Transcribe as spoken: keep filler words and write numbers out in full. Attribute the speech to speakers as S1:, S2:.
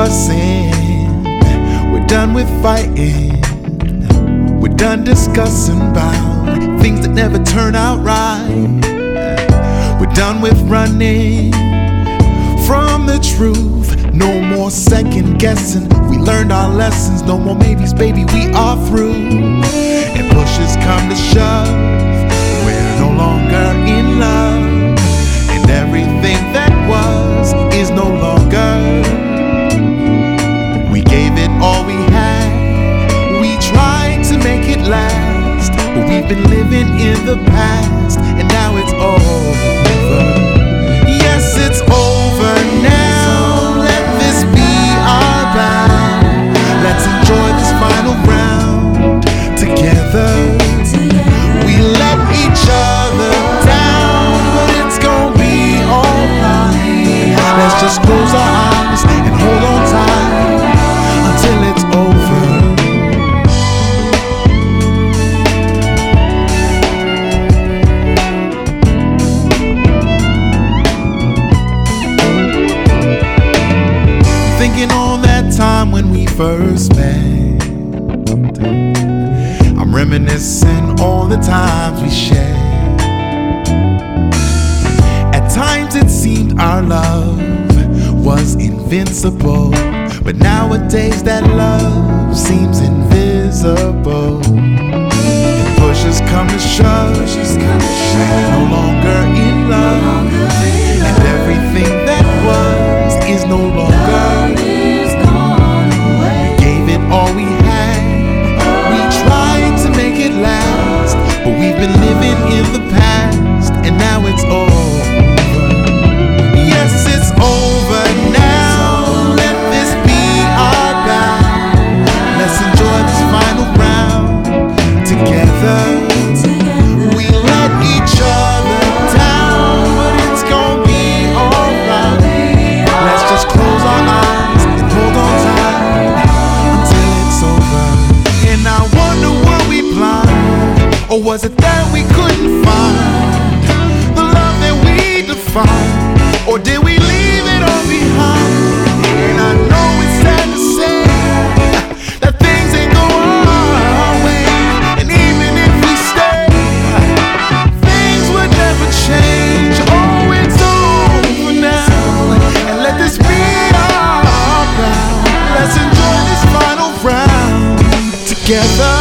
S1: fussing, we're done with fighting, we're done discussing about things that never turn out right. We're done with running from the truth, no more second guessing. We learned our lessons, no more maybes, baby, we are through. And pushes come to shove, we're no longer in love, and everything that was is no longer. We gave it all we had, we tried to make it last, but we've been living in the past, and now it's over. Yes, it's over now, let this be our vow. Let's enjoy this final round together. We let each other down, but it's gonna be alright. Let's just close our eyes and hold on tight until it's over. Thinking on that time when we first met, I'm reminiscing on the times we shared. At times it seemed our love was invincible, but nowadays that love seems invisible. And pushes come to shove, we're no longer in love, and everything that was is no longer. We gave it all we had, we tried to make it last, but we've been living in the past, and now it's over. Yes, it's over now, let this be our vow. Let's enjoy this final round together. We let each other down, but it's gonna be alright. Let's just close our eyes and hold on tight until it's over. And I wonder, were we blind, or was it that we couldn't find the love that we defined? Or did we leave it all behind? And I know it's sad to say that things ain't go our way, and even if we stay, things would never change. Oh, it's over now, and let this be our vow. Let's enjoy this final round together.